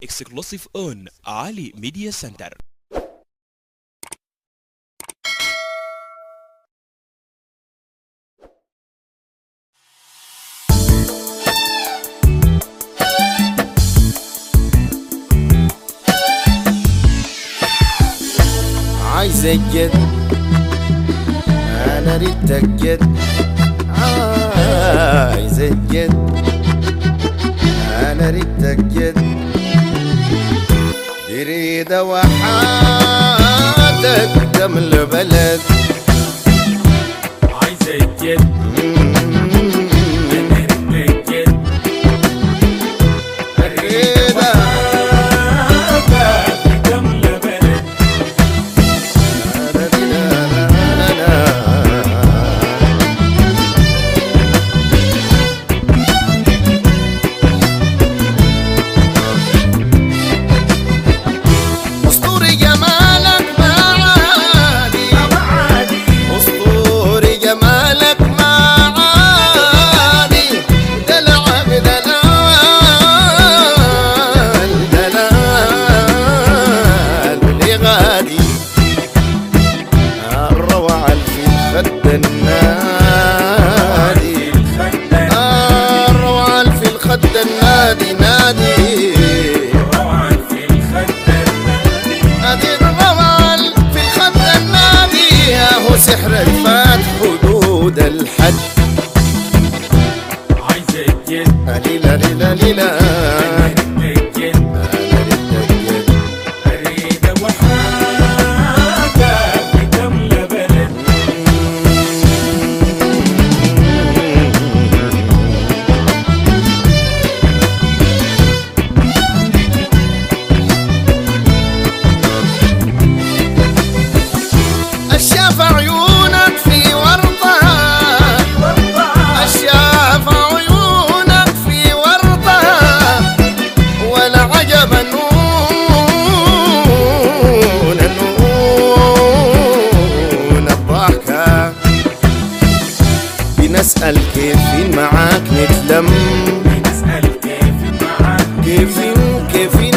Exclusive on Ali Media Center. عايز الجد انا اريد الجد، عايز الجد انا اريد الجد، يريد وحاتك دم البلد. عايز الجد انا اريد الجد، اريد وحاتك دم البلد. اسطوري جمالك ما عادي، اسطوري جمالك ما عادي، دلع بدلال دلال واللي غادي، الروعة في الخد النادي، الروعة في الخد النادي نادي، هذه الروال في الخد النادي، هو سحر الفات حدود الحد. عايز الجد ليلى ليلى ليلى انا اريد الجد، اريد وحاتك دم البلد. الشاف عيونك في ورطها، الشاف عيونك في ورطها، ولا عجب نون نون الضحكة. بنسأل كيفين معاك نتلم، بنسأل كيف معاك، كيفين